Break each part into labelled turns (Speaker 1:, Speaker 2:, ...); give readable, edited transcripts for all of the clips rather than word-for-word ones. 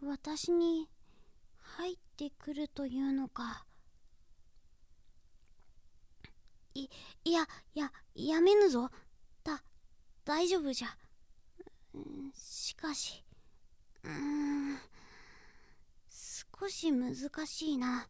Speaker 1: 私に入ってくるというのか。いやめぬぞ。大丈夫じゃ。しかし少し難しいな。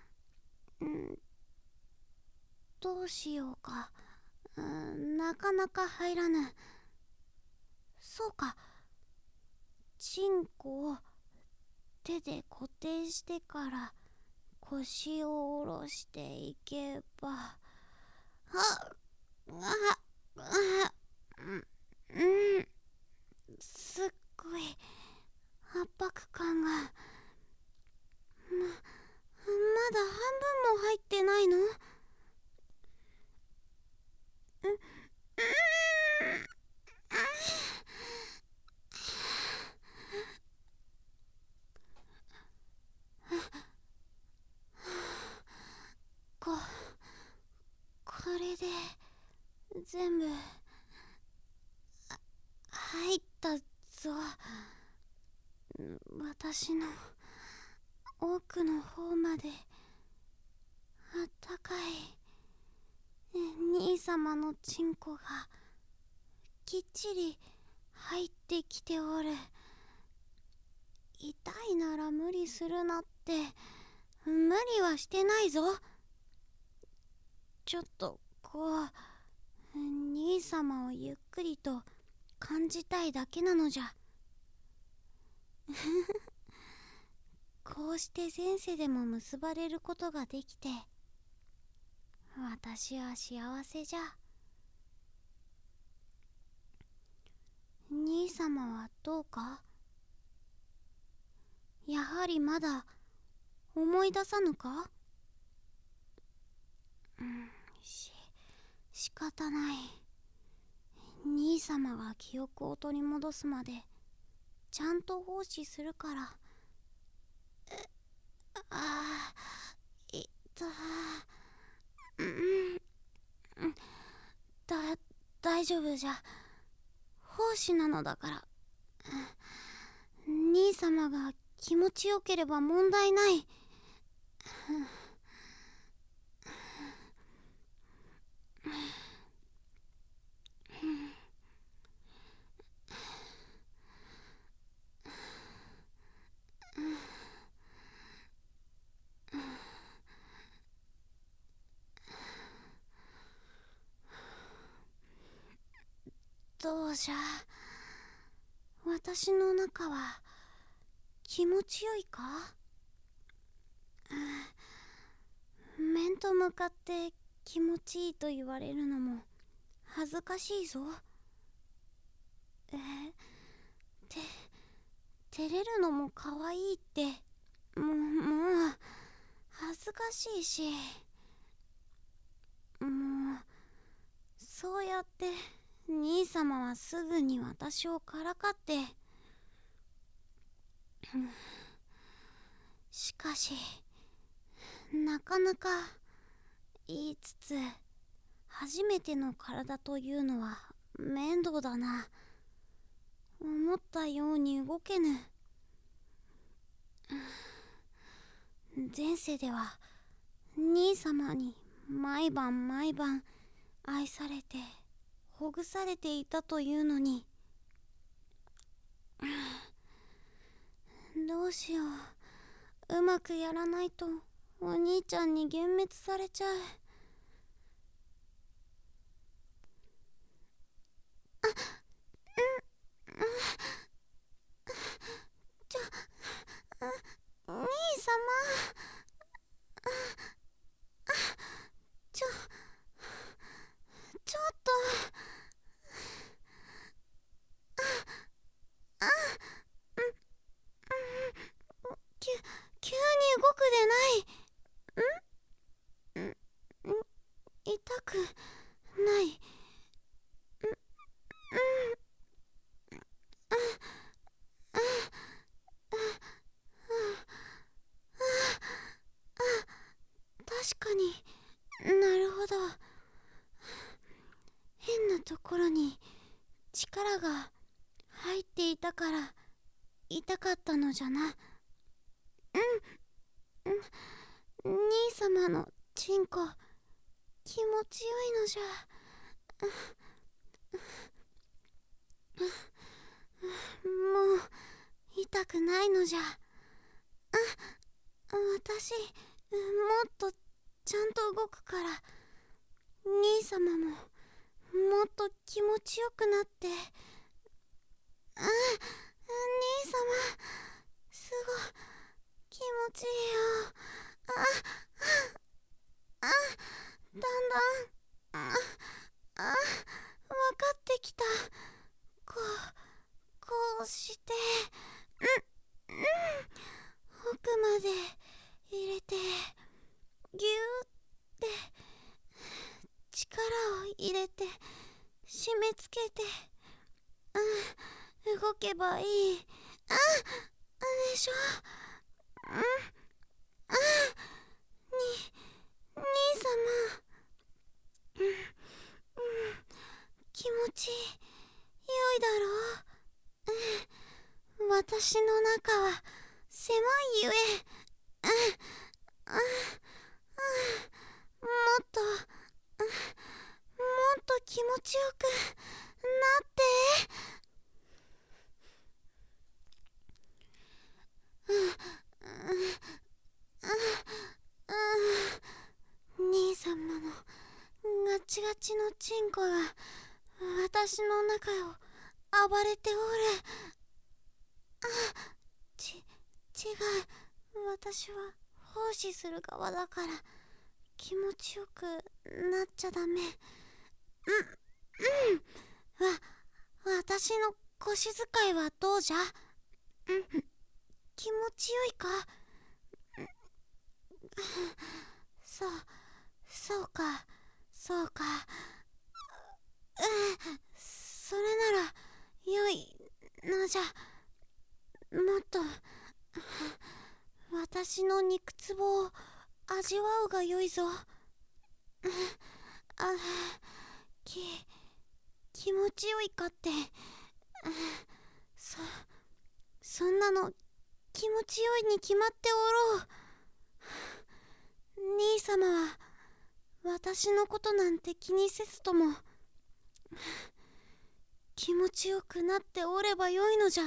Speaker 1: どうしようか。なかなか入らぬ。そうか、チンコを手で固定してから腰を下ろしていけば。あすっごい圧迫感が。まだ半分も入ってないの？これで全部入ったぞ。私の奥の方まであったかい兄様のチンコがきっちり入ってきておる。痛いなら無理するなって。無理はしてないぞ。ちょっと兄様をゆっくりと感じたいだけなのじゃ。こうして前世でも結ばれることができて、私は幸せじゃ。兄様はどうか？やはりまだ思い出さぬか？仕方ない。兄様が記憶を取り戻すまでちゃんと奉仕するから。いた。大丈夫じゃ。奉仕なのだから。兄様が気持ちよければ問題ない。どうじゃ、私の中は気持ちよいか？面と向かって気持ちいいと言われるのも恥ずかしいぞ。照れるのも可愛いって。もう恥ずかしいし。もうそうやって兄様はすぐに私をからかって。しかしなかなか言いつつ、初めての体というのは面倒だな。思ったように動けぬ。前世では兄様に毎晩愛されてほぐされていたというのに。どうしよう。うまくやらないとお兄ちゃんに幻滅されちゃう。兄様、ちょっと。急に動くでない。痛くない。確かになるほど。変なところに力が入っていたから痛かったのじゃな。 兄様のチンコ気持ちよいのじゃ。もう痛くないのじゃ。私もっとちゃんと動くから兄様ももっと気持ちよくなって。兄様すごい気持ちいいよ。だんだん分かってきた。こうして奥まで入れてギューって力を入れて締め付けて動けばいい。でしょ。兄様気持ちよいだろう。私の中は狭いゆえもっと気持ちよくなって。兄様のガチガチのチンコが私の中を暴れておる。違う。私は奉仕する側だから気持ちよくなっちゃダメ。私の腰使いはどうじゃ。気持ちよいか。そうか。それなら良いのじゃ。もっと私の肉つぼを味わうがよいぞ。気持ちよいかって。そんなの気持ちよいに決まっておろう。兄様は私のことなんて気にせずとも気持ちよくなっておればよいのじゃ。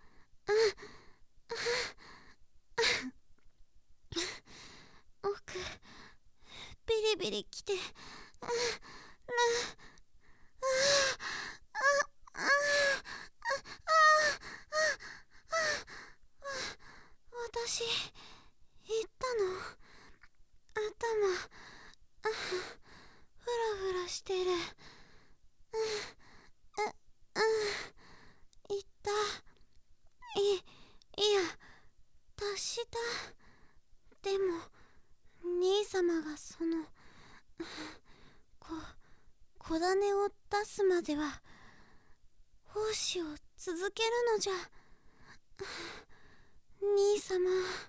Speaker 1: 奥ビリビリきて私言ったの。頭フラフラしてる。言った。いや達した。でも兄様がその小種を出すまでは奉仕を続けるのじゃ。兄様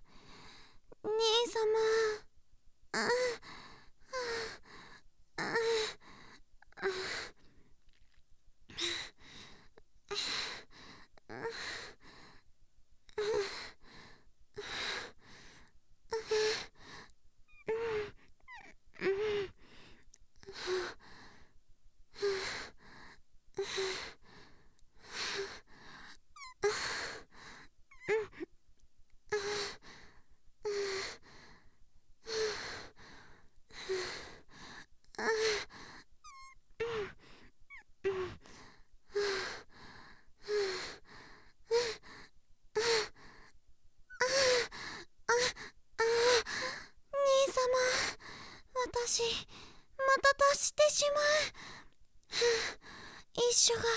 Speaker 1: 私また達してしまう。一緒が良い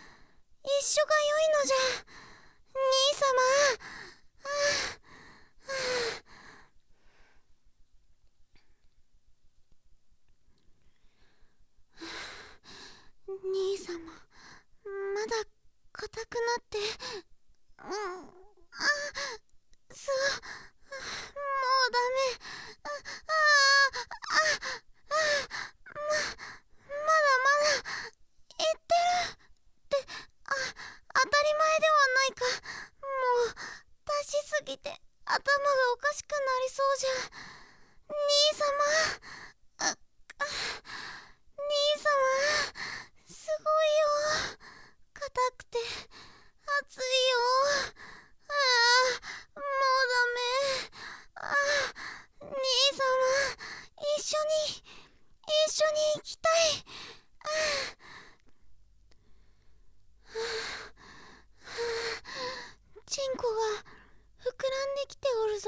Speaker 1: のじゃ。兄様。兄様まだ硬くなって。もうダメ。まだ言ってるって当たり前ではないか。もう足しすぎて頭がおかしくなぞ。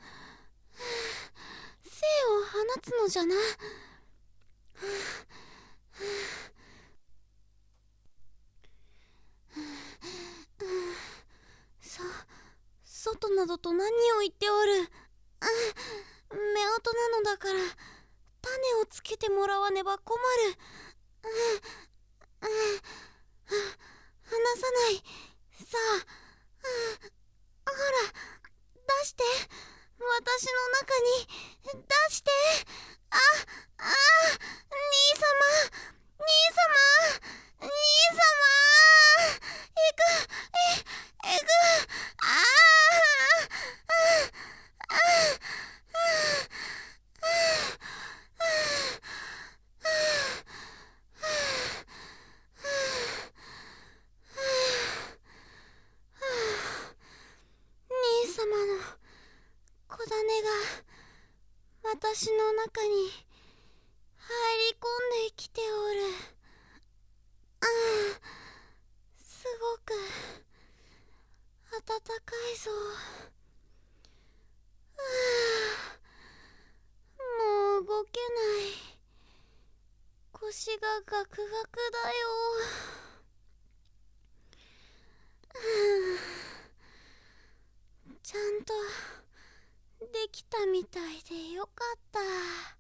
Speaker 1: 精を放つのじゃな。外などと何を言っておる。夫婦なのだから種をつけてもらわねば困る。離さない。さあ、ほら出して。私の中に出して。あ兄様、兄様、兄様。いく、いく。ああ兄様の子種が私の中に入り込んできておる。すごく暖かいぞ。もう動けない。腰がガクガクだよ。ちゃんとできたみたいでよかった。